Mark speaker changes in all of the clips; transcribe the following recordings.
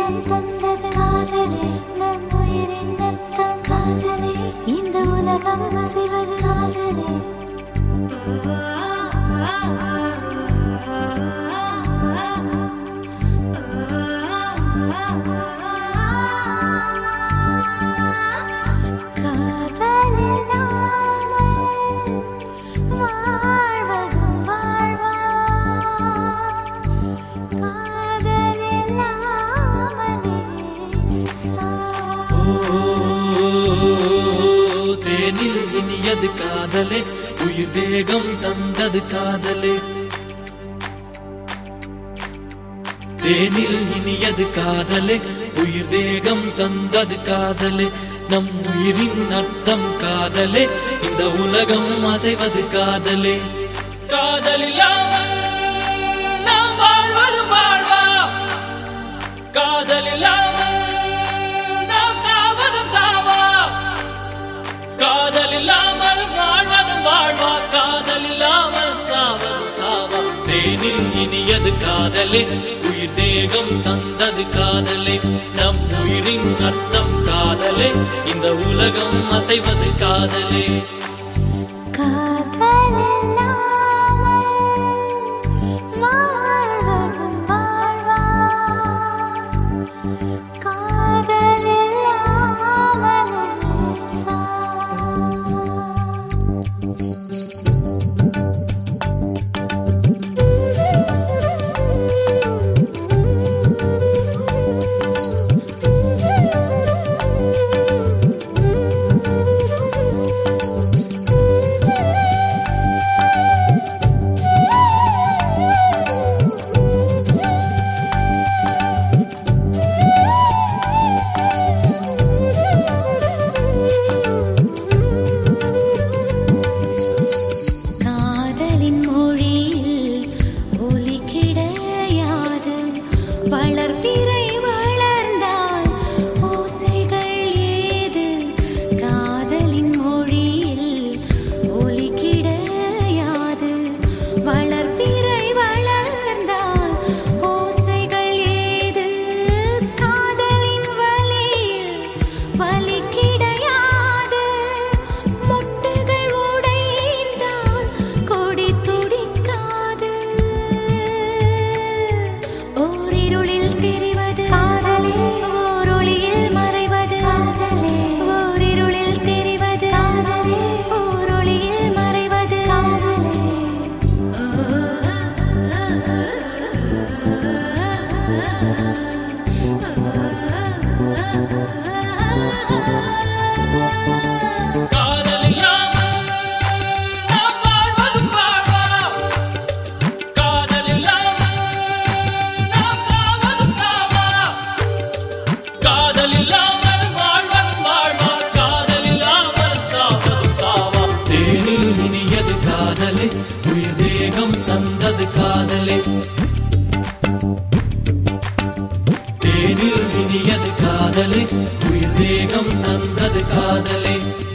Speaker 1: உலகம் தந்தது காதலே நம் உயிரின் அர்த்தம் காதலே இந்த உலகம் அசைவது காதலே
Speaker 2: இனியது காதலே உயிர் தேகம் தந்தது காதலே தேனில் இனியது காதலே உயிர் தேகம் தந்தது காதலே நம் உயிரின் அர்த்தம் காதலே இந்த உலகம் அசைவது காதலே காதலில்லாமல் நாம் வாழ்வது வாழ்வா காதலில்லாமல் நாம் சாவதும் சாவா காதலில்லாமல் வாழ்வதும் வாழ்வா காதலில்லாமல் சாவதும் சாவா தேனில் இனியது காதலே உயிர் தேகம் தந்தது காதலே நம் உயிரின் அர்த்தம் காதலே இந்த உலகம் அசைவது காதலே உயிர் தேகம் தந்தது காதலே தேனில் இனியது காதலே உயிர் தேகம் தந்தது காதலே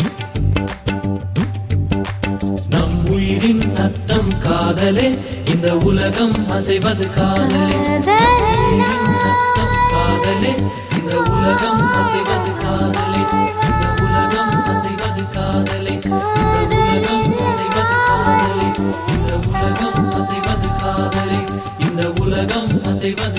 Speaker 2: நம் உயிரின் அர்த்தம் காதலே இந்த உலகம் அசைவது காதலே அர்த்தம் காதலே இந்த உலகம் அசைவது காதலே இந்த உலகம் அசைவது காதலே இந்த உலகம் அசைவது காதலே இந்த உலகம் அசைவது காதலே இந்த உலகம் அசைவது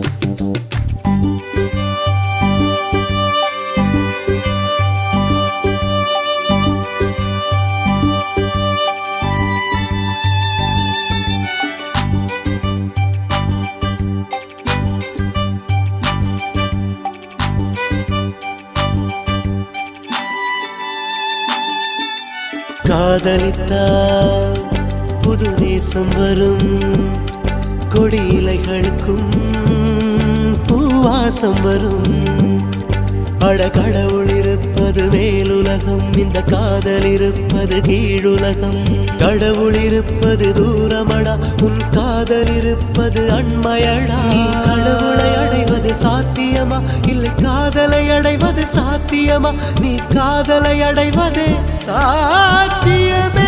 Speaker 3: காதலித்தால் புது நேசம் வரும் கொடி இலைகளுக்கும் பூவாசம் வரும் அட கடவுள் இருப்பது மேலுலகம் இந்த காதல் இருப்பது கீழுலகம் கடவுள் இருப்பது தூரமடா உன் காதல் இருப்பது அண்மையடா கடவுளை அடைவது சாத்தியமா இல்லை காதலை அடைவது சாத்தியமா நீ காதலை அடைவது சாத்தியமே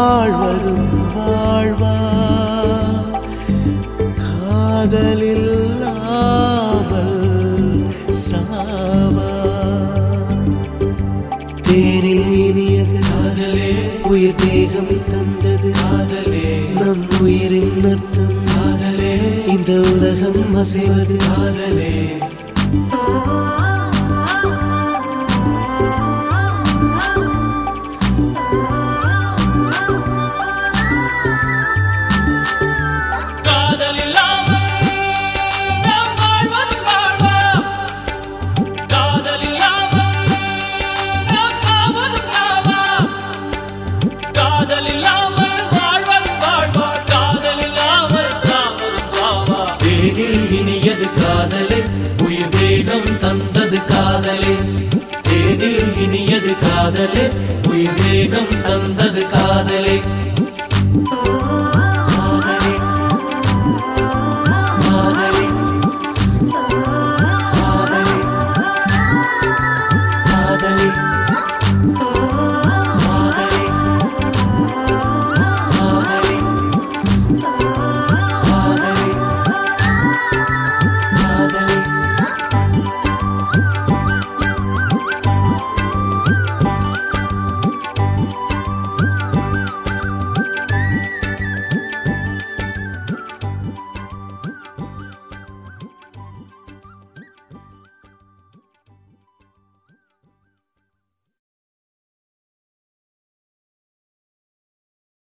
Speaker 3: வாழ்வதும் வாழ்வா காதலில்லாமல் சாவா தேனில் இனியது காதலே உயிர் தேகம் தந்தது காதலே நம் உயிரின் அர்த்தம் காதலே இந்த உலகம் அசைவது காதலே
Speaker 2: இனியது காதலே உயிர் தேகம் தந்தது காதலே தேனில் இனியது காதலே உயிர் தேகம் தந்த